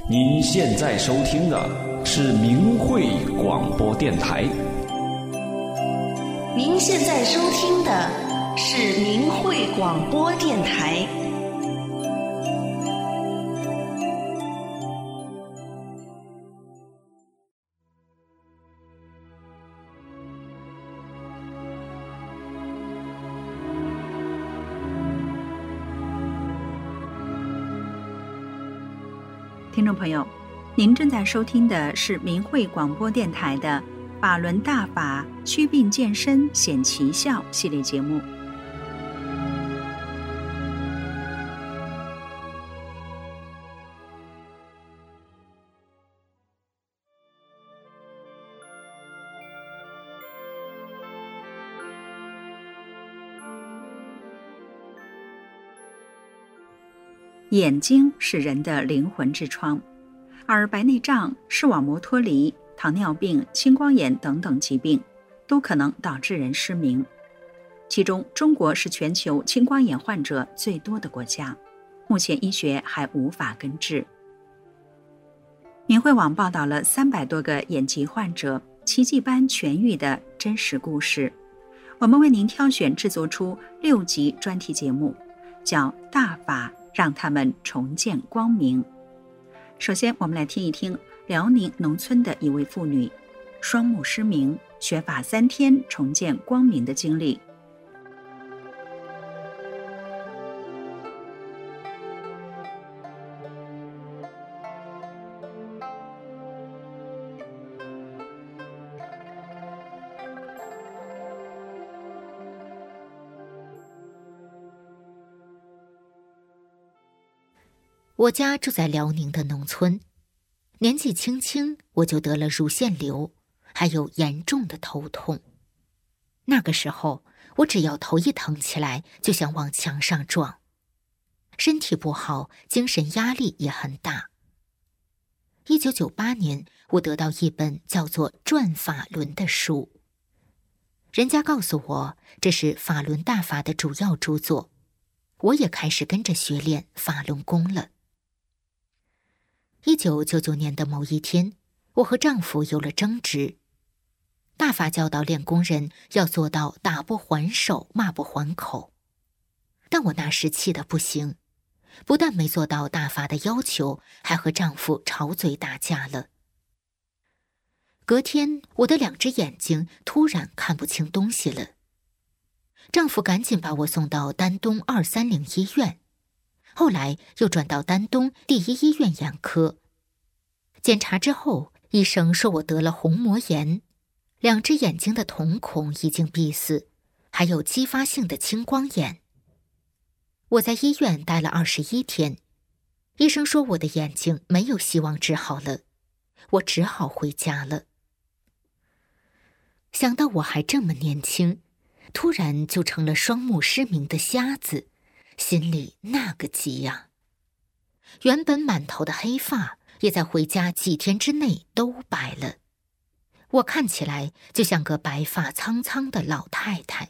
您现在收听的是明慧广播电台。 您现在收听的是明慧广播电台。 听众朋友，您正在收听的是明慧广播电台的法轮大法祛病健身显奇效系列节目。眼睛是人的灵魂之窗，而白内障、视网膜脱离、糖尿病、青光眼等等疾病都可能导致人失明。其中，中国是全球青光眼患者最多的国家，目前医学还无法根治。明慧网报道了300多个眼疾患者奇迹般痊愈的真实故事，我们为您挑选制作出6集专题节目，叫《大法让他们重见光明》。首先，我们来听一听辽宁农村的一位妇女，双目失明，学法3天重见光明的经历。 我家住在辽宁的农村，年纪轻轻我就得了乳腺瘤，还有严重的头痛。那个时候，我只要头一疼起来就想往墙上撞，身体不好，精神压力也很大。1998年，我得到一本叫做《转法轮》的书，人家告诉我这是法轮大法的主要著作，我也开始跟着学练法轮功了。1999年的某一天，我和丈夫有了争执。大法教导练功人要做到打不还手，骂不还口。但我那时气得不行，不但没做到大法的要求，还和丈夫吵嘴打架了。隔天，我的2只眼睛突然看不清东西了。丈夫赶紧把我送到丹东230医院，后来又转到丹东第1医院眼科。检查之后，医生说我得了虹膜炎，2只眼睛的瞳孔已经闭死，还有继发性的青光眼。我在医院待了21天，医生说我的眼睛没有希望治好了，我只好回家了。想到我还这么年轻，突然就成了双目失明的瞎子，心里那个急呀！原本满头的黑发也在回家几天之内都白了，我看起来就像个白发苍苍的老太太。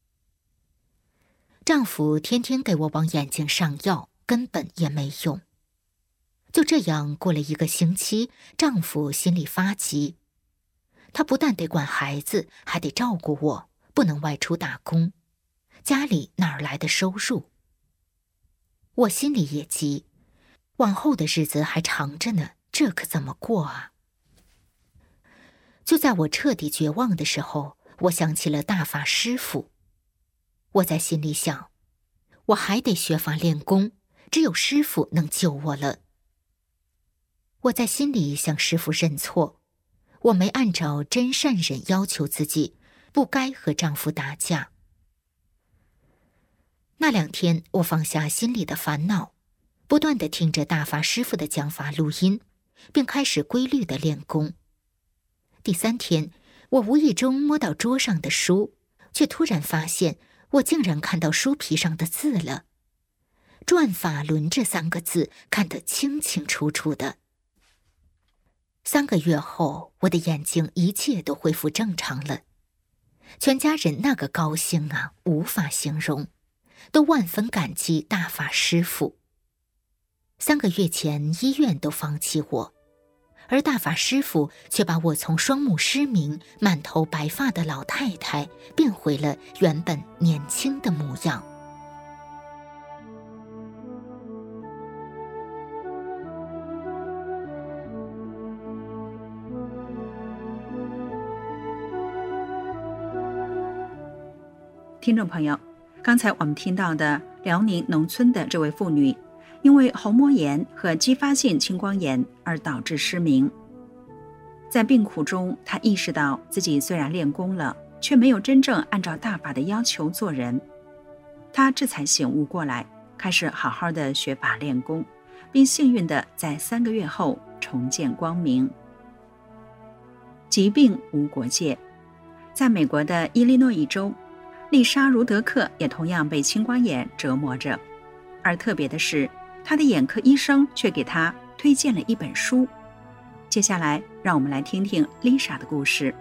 丈夫天天给我往眼睛上药，根本也没用。就这样过了1个星期，丈夫心里发急，他不但得管孩子，还得照顾我，不能外出打工，家里哪儿来的收入？我心里也急，往后的日子还长着呢，这可怎么过啊？就在我彻底绝望的时候，我想起了大法师父。我在心里想，我还得学法练功，只有师父能救我了。我在心里向师父认错，我没按照真善忍要求自己，不该和丈夫打架。那2天，我放下心里的烦恼，不断地听着大法师父的讲法录音，并开始规律地练功。第3天，我无意中摸到桌上的书，却突然发现我竟然看到书皮上的字了，转法轮这3个字看得清清楚楚的。3个月后，我的眼睛一切都恢复正常了，全家人那个高兴啊，无法形容，都万分感激大法师父。 3个月前医院都放弃我，而大法师父却把我从双目失明、满头白发的老太太变回了原本年轻的模样。 听众朋友，刚才我们听到的辽宁农村的这位妇女，因为虹膜炎和继发性青光眼而导致失明。在病苦中，她意识到自己虽然练功了，却没有真正按照大法的要求做人。她这才醒悟过来，开始好好的学法练功，并幸运的在3个月后重见光明。疾病无国界，在美国的伊利诺伊州，丽莎·茹德克也同样被青光眼折磨着，而特别的是，她的眼科医生却给她推荐了一本书。接下来，让我们来听听丽莎的故事。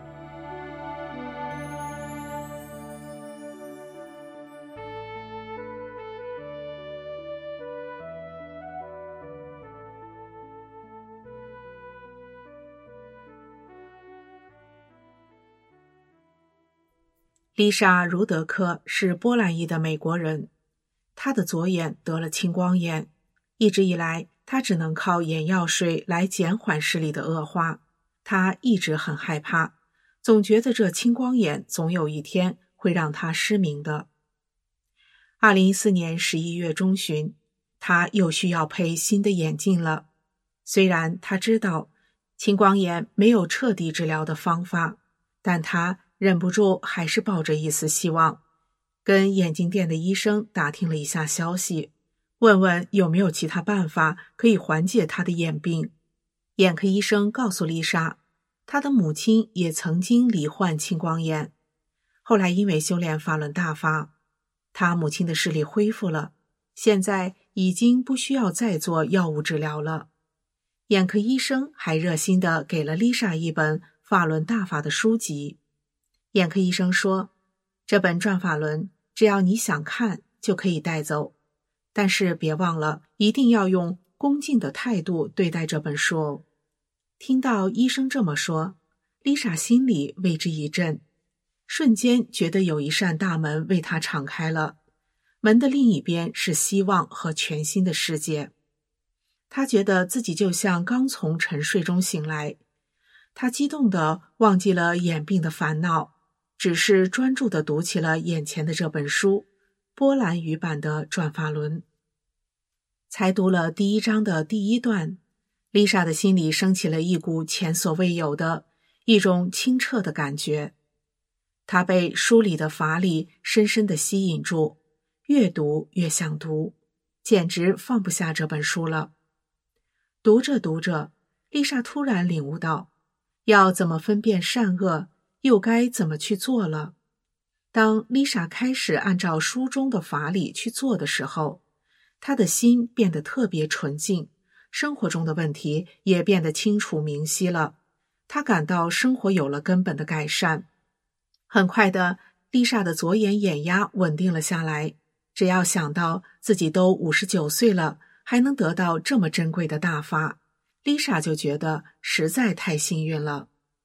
丽莎·茹德克是波兰裔的美国人，她的左眼得了青光眼，一直以来她只能靠眼药水来减缓视力的恶化。她一直很害怕，总觉得这青光眼总有一天会让她失明的。2014年11月中旬，她又需要配新的眼镜了。虽然她知道青光眼没有彻底治疗的方法，但她忍不住还是抱着一丝希望，跟眼镜店的医生打听了一下消息，问问有没有其他办法可以缓解他的眼病。眼科医生告诉丽莎，她的母亲也曾经罹患青光眼，后来因为修炼法轮大法，她母亲的视力恢复了，现在已经不需要再做药物治疗了。眼科医生还热心地给了丽莎一本法轮大法的书籍。眼科医生说，这本转法轮只要你想看就可以带走，但是别忘了一定要用恭敬的态度对待这本书哦。听到医生这么说，丽莎心里为之一震，瞬间觉得有一扇大门为她敞开了，门的另一边是希望和全新的世界。她觉得自己就像刚从沉睡中醒来，她激动地忘记了眼病的烦恼，只是专注地读起了眼前的这本书，波兰语版的《转法轮》。才读了第1章的第1段，丽莎的心里升起了一股前所未有的一种清澈的感觉。她被书里的法理深深地吸引住，越读越想读，简直放不下这本书了。读着读着，丽莎突然领悟到，要怎么分辨善恶，又该怎么去做了。当丽莎开始按照书中的法理去做的时候，她的心变得特别纯净，生活中的问题也变得清楚明晰了。她感到生活有了根本的改善。很快的，丽莎的左眼眼压稳定了下来。只要想到自己都59岁了，还能得到这么珍贵的大法，丽莎就觉得实在太幸运了。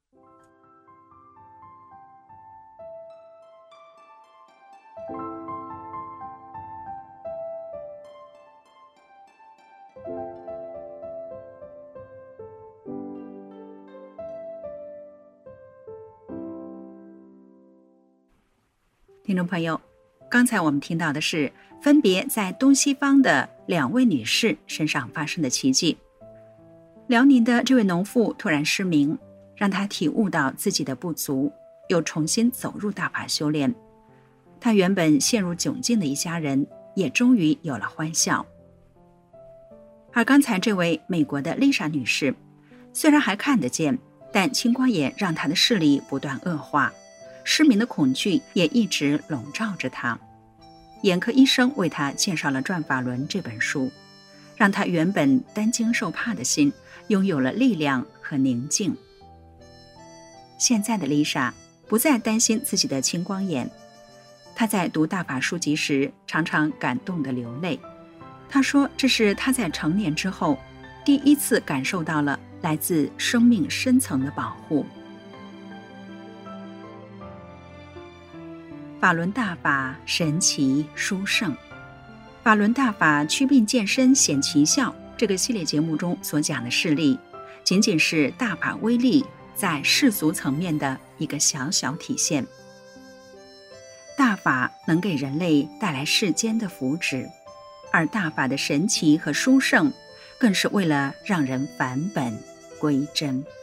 听众朋友，刚才我们听到的是分别在东西方的2位女士身上发生的奇迹。辽宁的这位农妇突然失明，让她体悟到自己的不足，又重新走入大法修炼。她原本陷入窘境的一家人也终于有了欢笑。而刚才这位美国的丽莎女士，虽然还看得见，但青光眼让她的视力不断恶化，失明的恐惧也一直笼罩着她。眼科医生为她介绍了《转法轮》这本书，让她原本担惊受怕的心拥有了力量和宁静。现在的丽莎不再担心自己的青光眼，她在读大法书籍时常常感动地流泪。 他说，这是他在成年之后第一次感受到了来自生命深层的保护。法轮大法神奇殊胜，法轮大法祛病健身显奇效这个系列节目中所讲的事例，仅仅是大法威力在世俗层面的一个小小体现。大法能给人类带来世间的福祉，而大法的神奇和殊胜，更是为了让人返本归真。